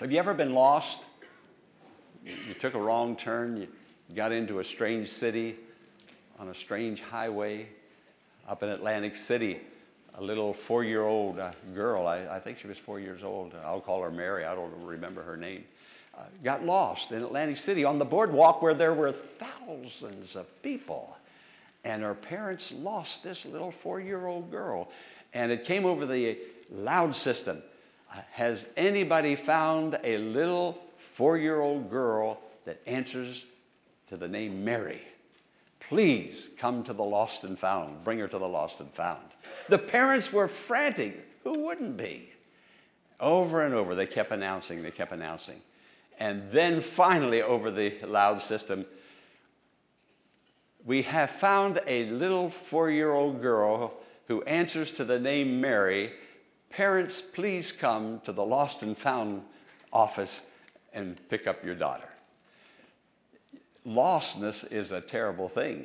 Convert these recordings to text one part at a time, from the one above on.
Have you ever been lost? You took a wrong turn. You got into a strange city on a strange highway up in Atlantic City. A little 4-year-old girl, I think she was 4 years old. I'll call her Mary. I don't remember her name. Got lost in Atlantic City on the boardwalk where there were thousands of people. And her parents lost this little 4-year-old girl. And it came over the loud system. Has anybody found a little 4-year-old girl that answers to the name Mary? Please come to the lost and found. Bring her to the lost and found. The parents were frantic. Who wouldn't be? Over and over, they kept announcing. And then finally, over the loud system, we have found a little 4-year-old girl who answers to the name Mary. Parents, please come to the lost and found office and pick up your daughter. Lostness is a terrible thing.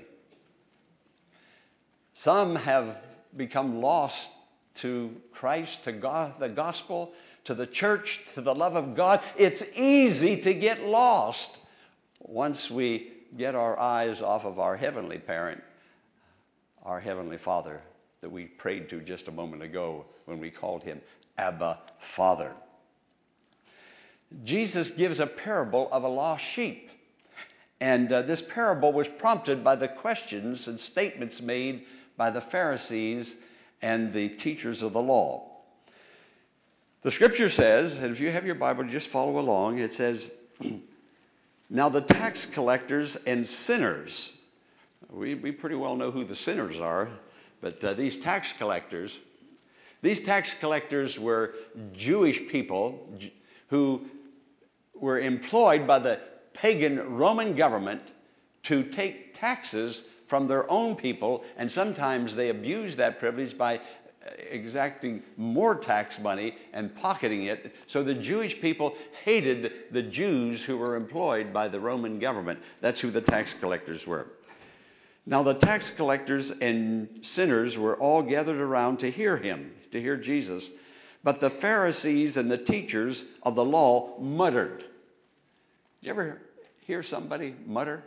Some have become lost to Christ, to God, the gospel, to the church, to the love of God. It's easy to get lost once we get our eyes off of our heavenly parent, our heavenly Father that we prayed to just a moment ago when we called him Abba, Father. Jesus gives a parable of a lost sheep. And this parable was prompted by the questions and statements made by the Pharisees and the teachers of the law. The scripture says, and if you have your Bible, just follow along. It says, now the tax collectors and sinners, we pretty well know who the sinners are, but these tax collectors were Jewish people who were employed by the pagan Roman government to take taxes from their own people, and sometimes they abused that privilege by exacting more tax money and pocketing it. So the Jewish people hated the Jews who were employed by the Roman government. That's who the tax collectors were. Now the tax collectors and sinners were all gathered around to hear him, to hear Jesus. But the Pharisees and the teachers of the law muttered. You ever hear somebody mutter?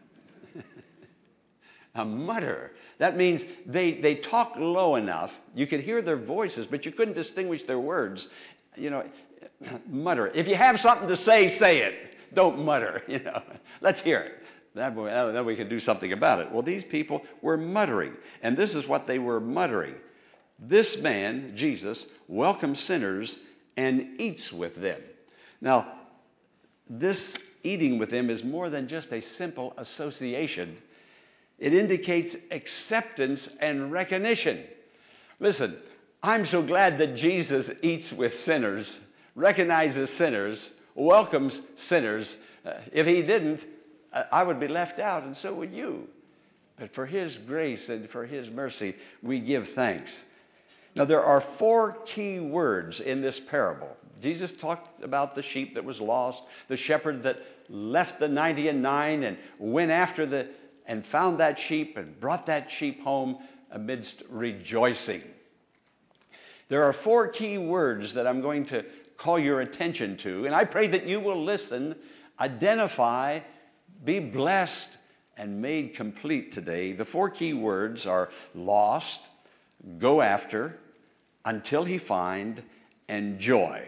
A mutter. That means they talk low enough. You could hear their voices, but you couldn't distinguish their words. Mutter. If you have something to say, say it. Don't mutter. Let's hear it. Then we can do something about it. Well, these people were muttering, and this is what they were muttering. This man, Jesus, welcomes sinners and eats with them. Now, this eating with them is more than just a simple association. It indicates acceptance and recognition. Listen, I'm so glad that Jesus eats with sinners, recognizes sinners, welcomes sinners. If he didn't, I would be left out, and so would you. But for his grace and for his mercy, we give thanks. Now, there are 4 key words in this parable. Jesus talked about the sheep that was lost, the shepherd that left the 99 and went after and found that sheep and brought that sheep home amidst rejoicing. There are 4 key words that I'm going to call your attention to, and I pray that you will listen, identify, be blessed, and made complete today. The 4 key words are lost, go after, until he find, and joy.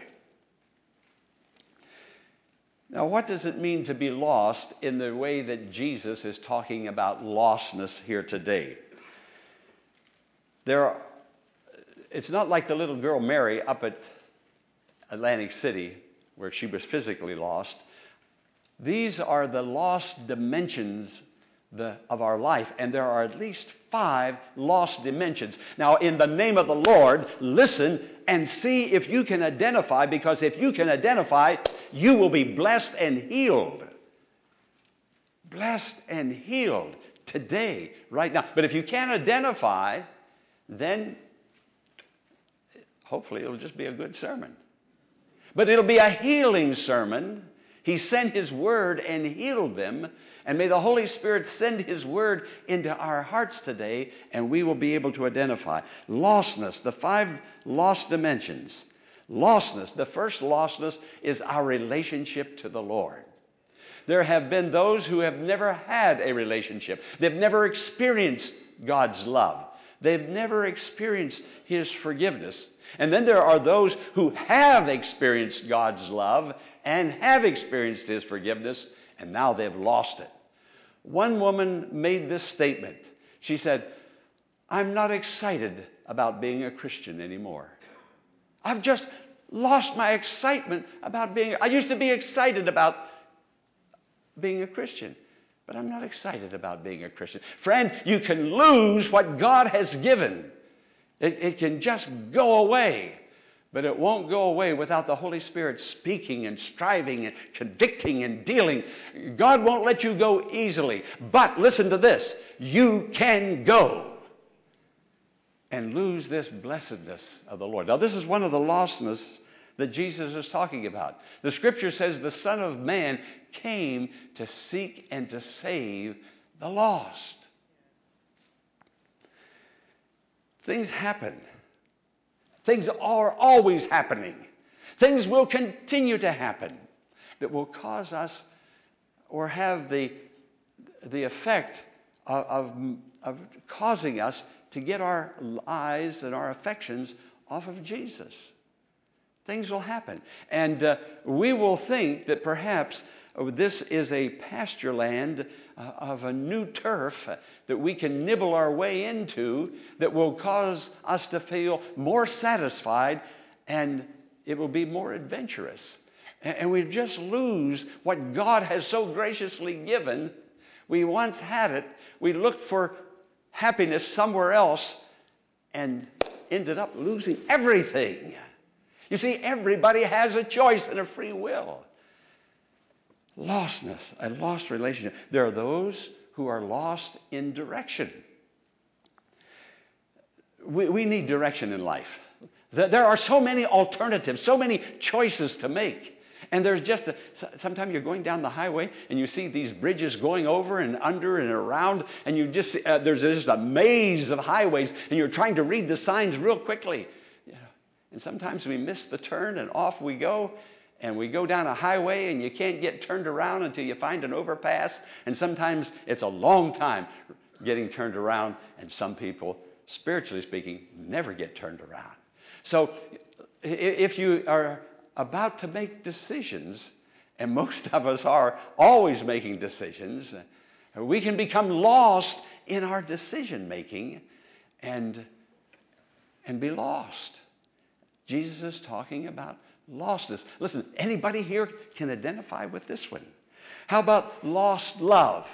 Now, what does it mean to be lost in the way that Jesus is talking about lostness here today? It's not like the little girl Mary up at Atlantic City where she was physically lost. These are the lost dimensions of our life, and there are at least 5 lost dimensions. Now, in the name of the Lord, listen and see if you can identify, because if you can identify, you will be blessed and healed. Blessed and healed today, right now. But if you can't identify, then hopefully it'll just be a good sermon. But it'll be a healing sermon. He sent his word and healed them. And may the Holy Spirit send his word into our hearts today, and we will be able to identify. Lostness, the 5 lost dimensions. Lostness, the first lostness is our relationship to the Lord. There have been those who have never had a relationship. They've never experienced God's love. They've never experienced His forgiveness. And then there are those who have experienced God's love and have experienced His forgiveness, and now they've lost it. One woman made this statement. She said, "I'm not excited about being a Christian anymore. I've just lost my excitement about I used to be excited about being a Christian, but I'm not excited about being a Christian." Friend, you can lose what God has given. It can just go away, but it won't go away without the Holy Spirit speaking and striving and convicting and dealing. God won't let you go easily. But listen to this. You can go and lose this blessedness of the Lord. Now, this is one of the lostness that Jesus is talking about. The Scripture says the Son of Man came to seek and to save the lost. Things happen. Things are always happening. Things will continue to happen that will cause us or have the effect of causing us to get our eyes and our affections off of Jesus. Things will happen. And we will think that perhaps this is a pasture land of a new turf that we can nibble our way into that will cause us to feel more satisfied, and it will be more adventurous. And we just lose what God has so graciously given. We once had it. We looked for happiness somewhere else and ended up losing everything. You see, everybody has a choice and a free will. Lostness, a lost relationship. There are those who are lost in direction. We need direction in life. There are so many alternatives, so many choices to make. And there's just sometimes you're going down the highway and you see these bridges going over and under and around, and you just there's just a maze of highways, and you're trying to read the signs real quickly. And sometimes we miss the turn and off we go. And we go down a highway and you can't get turned around until you find an overpass. And sometimes it's a long time getting turned around. And some people, spiritually speaking, never get turned around. So if you are about to make decisions, and most of us are always making decisions, we can become lost in our decision making and be lost. Jesus is talking about lostness. Listen, anybody here can identify with this one. How about lost love?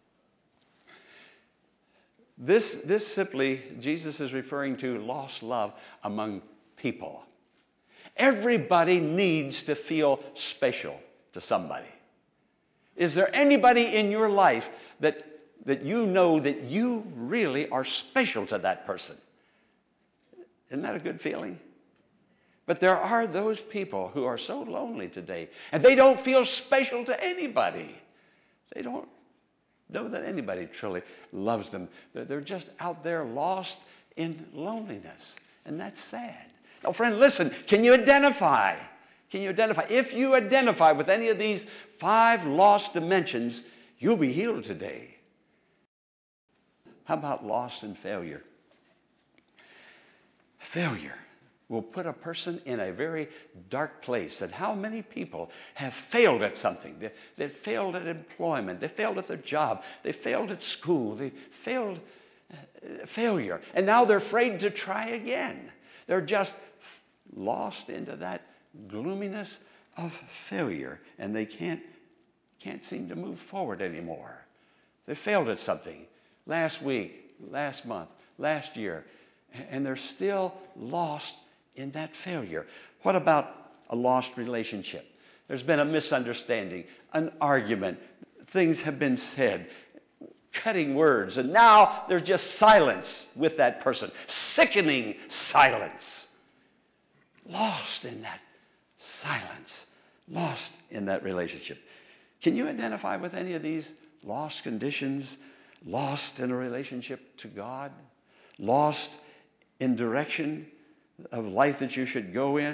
This simply, Jesus is referring to lost love among people. Everybody needs to feel special to somebody. Is there anybody in your life that you know that you really are special to that person? Isn't that a good feeling? But there are those people who are so lonely today, and they don't feel special to anybody. They don't know that anybody truly loves them. They're just out there lost in loneliness, and that's sad. Now, friend, listen, can you identify? Can you identify? If you identify with any of these 5 lost dimensions, you'll be healed today. How about lost in failure? Failure will put a person in a very dark place. And how many people have failed at something? They failed at employment. They failed at their job. They failed at school. They failed failure. And now they're afraid to try again. They're just lost into that gloominess of failure, and they can't seem to move forward anymore. They failed at something last week, last month, last year, and they're still lost in that failure. What about a lost relationship? There's been a misunderstanding, an argument, things have been said, cutting words, and now there's just silence with that person. Sickening silence. Lost in that silence. Lost in that relationship. Can you identify with any of these lost conditions? Lost in a relationship to God? Lost in direction of life that you should go in?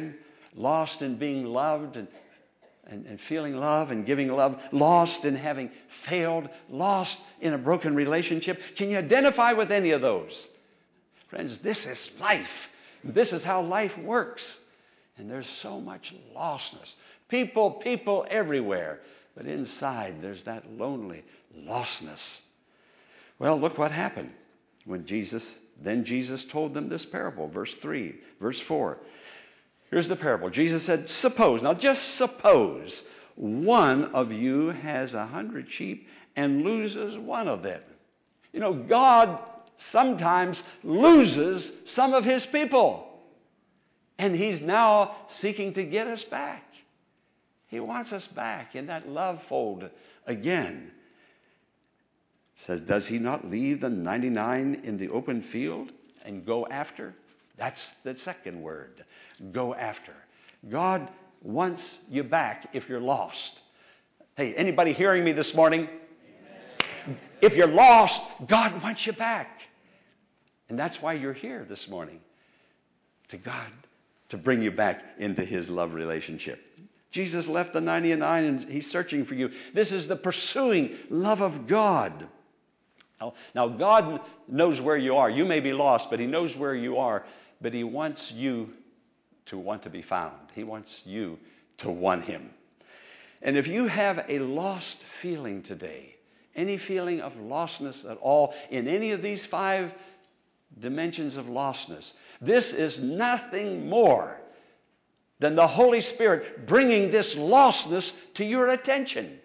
lost in being loved and feeling love and giving love, lost in having failed, lost in a broken relationship? Can you identify with any of those? Friends, this is life. This is how life works. And there's so much lostness. People everywhere. But inside, there's that lonely lostness. Well, look what happened when Jesus told them this parable. Verse 4. Here's the parable. Jesus said, suppose, now just suppose, one of you has 100 sheep and loses one of them. You know, God sometimes loses some of his people. And he's now seeking to get us back. He wants us back in that love fold again. It says, does he not leave the 99 in the open field and go after? That's the second word. Go after. God wants you back if you're lost. Hey, anybody hearing me this morning? Amen. If you're lost, God wants you back. And that's why you're here this morning. To God, to bring you back into his love relationship. Jesus left the 99 and he's searching for you. This is the pursuing love of God. Now, God knows where you are. You may be lost, but he knows where you are. But he wants you to want to be found. He wants you to want him. And if you have a lost feeling today, any feeling of lostness at all in any of these 5 dimensions of lostness, this is nothing more than the Holy Spirit bringing this lostness to your attention.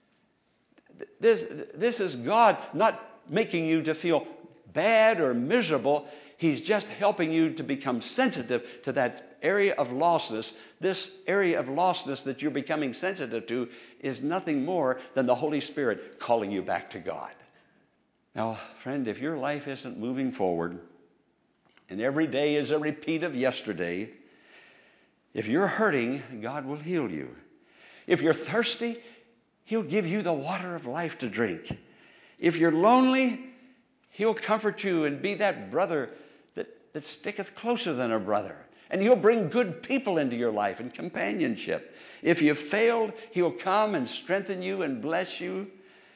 This is God not making you to feel bad or miserable. He's just helping you to become sensitive to that area of lostness. This area of lostness that you're becoming sensitive to is nothing more than the Holy Spirit calling you back to God. Now, friend, if your life isn't moving forward, and every day is a repeat of yesterday, if you're hurting, God will heal you. If you're thirsty, he'll give you the water of life to drink. If you're lonely, he'll comfort you and be that brother that sticketh closer than a brother. And he'll bring good people into your life and companionship. If you've failed, he'll come and strengthen you and bless you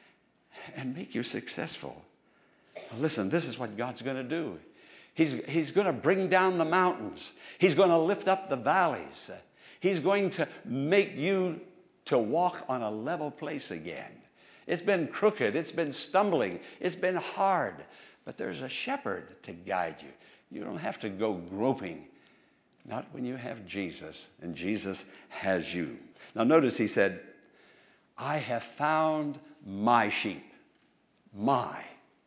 and make you successful. Listen, this is what God's going to do. He's going to bring down the mountains. He's going to lift up the valleys. He's going to make you to walk on a level place again. It's been crooked. It's been stumbling. It's been hard. But there's a shepherd to guide you. You don't have to go groping. Not when you have Jesus, and Jesus has you. Now notice he said, I have found my sheep. My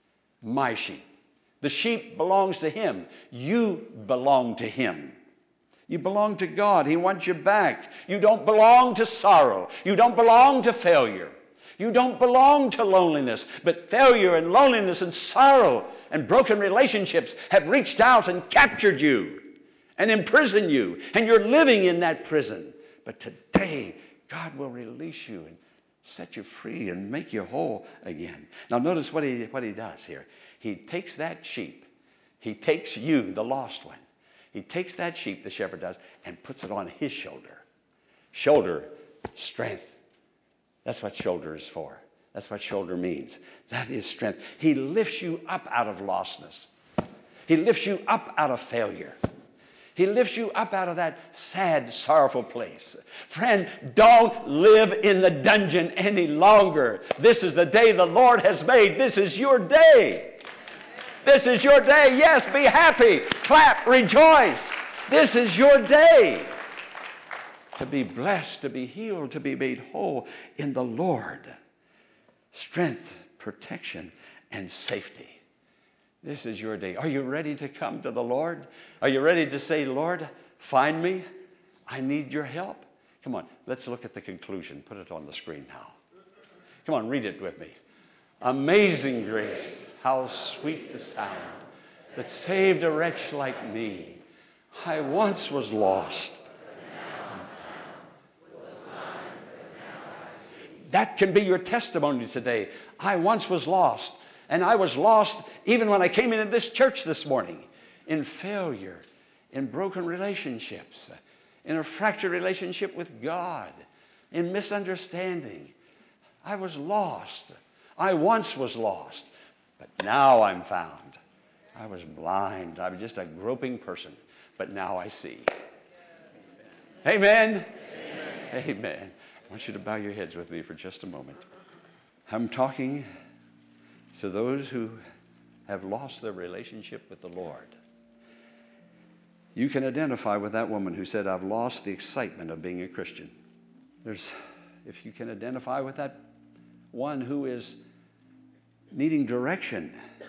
sheep. The sheep belongs to him. You belong to him. You belong to God. He wants you back. You don't belong to sorrow. You don't belong to failure. You don't belong to loneliness. But failure and loneliness and sorrow and broken relationships have reached out and captured you and imprisoned you. And you're living in that prison. But today, God will release you and set you free and make you whole again. Now notice what he does here. He takes that sheep. He takes you, the lost one. He takes that sheep, the shepherd does, and puts it on his shoulder. Shoulder, strength. That's what shoulder is for. That's what shoulder means. That is strength. He lifts you up out of lostness. He lifts you up out of failure. He lifts you up out of that sad, sorrowful place. Friend, don't live in the dungeon any longer. This is the day the Lord has made. This is your day. This is your day. Yes, be happy. Clap, rejoice. This is your day to be blessed, to be healed, to be made whole in the Lord. Strength, protection, and safety. This is your day. Are you ready to come to the Lord? Are you ready to say, Lord, find me? I need your help. Come on, let's look at the conclusion. Put it on the screen now. Come on, read it with me. Amazing grace, how sweet the sound that saved a wretch like me. I once was lost. That can be your testimony today. I once was lost. And I was lost even when I came into this church this morning. In failure, in broken relationships, in a fractured relationship with God, in misunderstanding. I was lost. I once was lost, but now I'm found. I was blind. I was just a groping person, but now I see. Amen. Amen. Amen. I want you to bow your heads with me for just a moment. I'm talking to those who have lost their relationship with the Lord. You can identify with that woman who said, I've lost the excitement of being a Christian. If you can identify with that one who is needing direction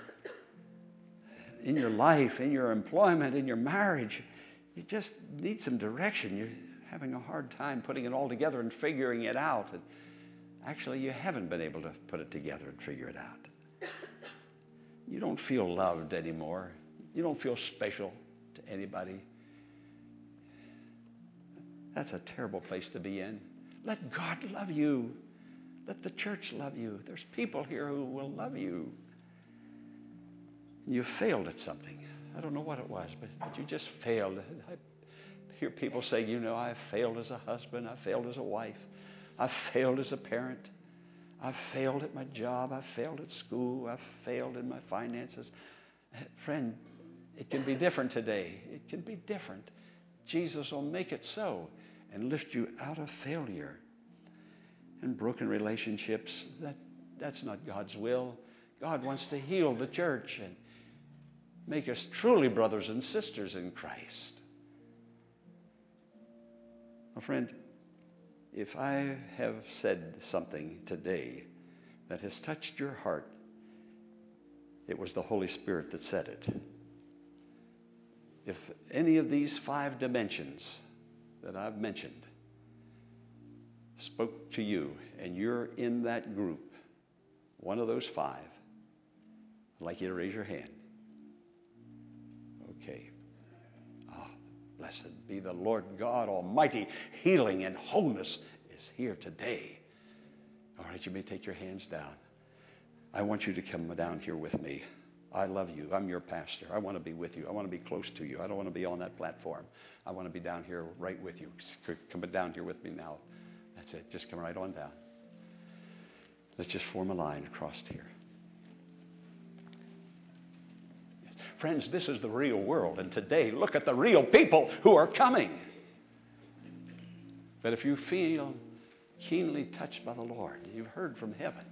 in your life, in your employment, in your marriage, you just need some direction. You're having a hard time putting it all together and figuring it out. And actually, you haven't been able to put it together and figure it out. You don't feel loved anymore. You don't feel special to anybody. That's a terrible place to be in. Let God love you. Let the church love you. There's people here who will love you. You failed at something. I don't know what it was, but you just failed. I hear people say, I failed as a husband. I failed as a wife. I failed as a parent. I failed at my job. I failed at school. I failed in my finances. Friend, it can be different today. It can be different. Jesus will make it so and lift you out of failure. And broken relationships, that's not God's will. God wants to heal the church and make us truly brothers and sisters in Christ. My friend, if I have said something today that has touched your heart, it was the Holy Spirit that said it. If any of these 5 dimensions that I've mentioned spoke to you and you're in that group, one of those 5, I'd like you to raise your hand. Okay. Blessed be the Lord God Almighty. Healing and wholeness is here today. All right, you may take your hands down. I want you to come down here with me. I love you. I'm your pastor. I want to be with you. I want to be close to you. I don't want to be on that platform. I want to be down here right with you. Come down here with me now. That's it. Just come right on down. Let's just form a line across here. Yes. Friends, this is the real world. And today, look at the real people who are coming. But if you feel keenly touched by the Lord, you've heard from heaven,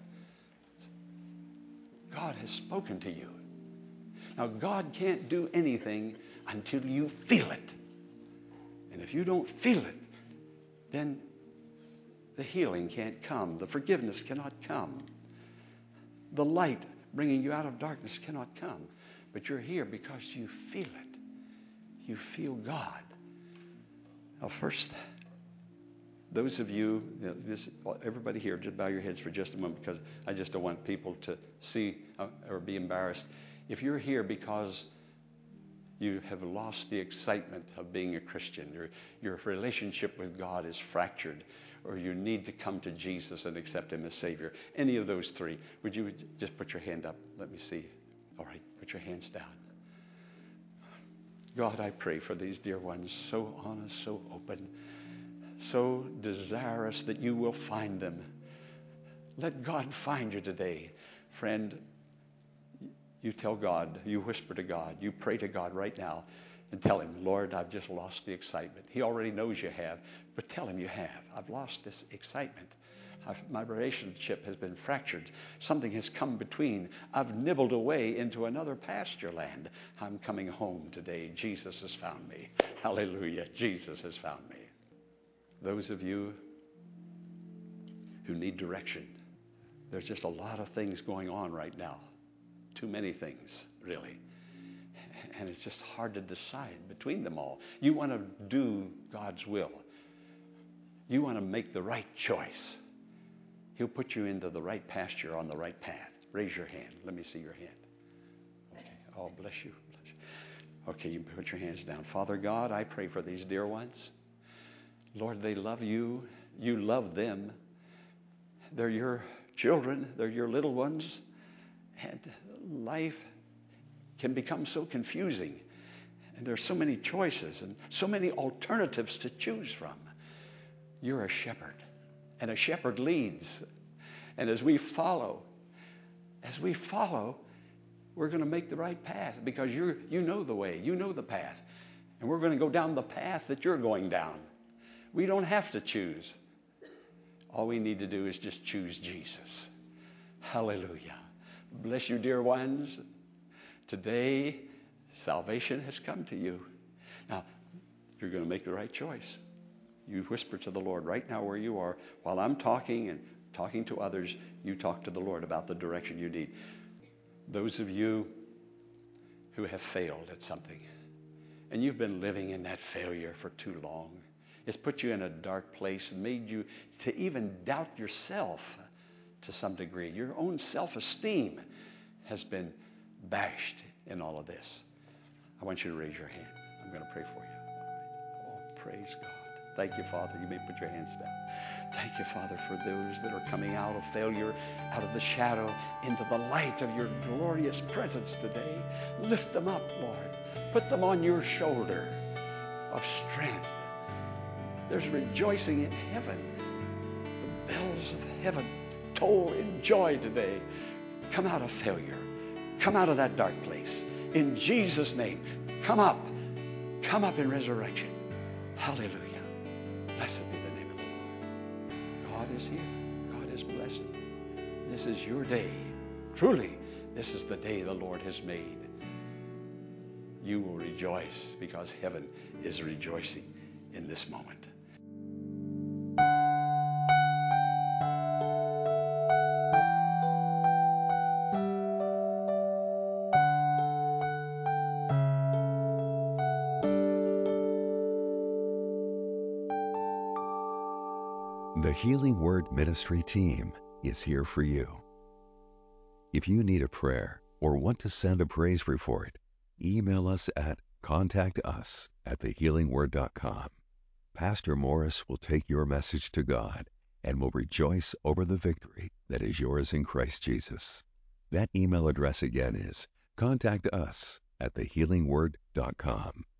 God has spoken to you. Now, God can't do anything until you feel it. And if you don't feel it, then the healing can't come. The forgiveness cannot come. The light bringing you out of darkness cannot come. But you're here because you feel it. You feel God. Now, first, those of you, everybody here, just bow your heads for just a moment because I just don't want people to see or be embarrassed. If you're here because you have lost the excitement of being a Christian, your relationship with God is fractured, or you need to come to Jesus and accept Him as Savior, any of those 3, would you just put your hand up? Let me see. All right, put your hands down. God, I pray for these dear ones, so honest, so open, so desirous that you will find them. Let God find you today. Friend, you tell God, you whisper to God, you pray to God right now and tell Him, Lord, I've just lost the excitement. He already knows you have, but tell Him you have. I've lost this excitement. My relationship has been fractured. Something has come between. I've nibbled away into another pasture land. I'm coming home today. Jesus has found me. Hallelujah. Jesus has found me. Those of you who need direction, there's just a lot of things going on right now. Too many things, really. And it's just hard to decide between them all. You want to do God's will. You want to make the right choice. He'll put you into the right pasture on the right path. Raise your hand. Let me see your hand. Okay. Oh, bless you. Bless you. Okay, you put your hands down. Father God, I pray for these dear ones. Lord, they love you. You love them. They're your children. They're your little ones. And life can become so confusing. And there's so many choices and so many alternatives to choose from. You're a shepherd, and a shepherd leads. And as we follow, we're going to make the right path because you know the way, you know the path. And we're going to go down the path that you're going down. We don't have to choose. All we need to do is just choose Jesus. Hallelujah. Bless you, dear ones. Today, salvation has come to you. Now, you're going to make the right choice. You whisper to the Lord right now where you are. While I'm talking and talking to others, you talk to the Lord about the direction you need. Those of you who have failed at something, and you've been living in that failure for too long, it's put you in a dark place and made you to even doubt yourself to some degree. Your own self-esteem has been bashed in all of this. I want you to raise your hand. I'm going to pray for you. Oh, praise God. Thank you, Father. You may put your hands down. Thank you, Father, for those that are coming out of failure, out of the shadow, into the light of your glorious presence today. Lift them up, Lord. Put them on your shoulder of strength. There's rejoicing in heaven. The bells of heaven toll in joy today. Come out of failure. Come out of that dark place. In Jesus' name, come up. Come up in resurrection. Hallelujah. Blessed be the name of the Lord. God is here. God is blessing. This is your day. Truly, this is the day the Lord has made. You will rejoice because heaven is rejoicing in this moment. The Healing Word Ministry team is here for you. If you need a prayer or want to send a praise report, email us at contactus@thehealingword.com. Pastor Morris will take your message to God and will rejoice over the victory that is yours in Christ Jesus. That email address again is contactus@thehealingword.com.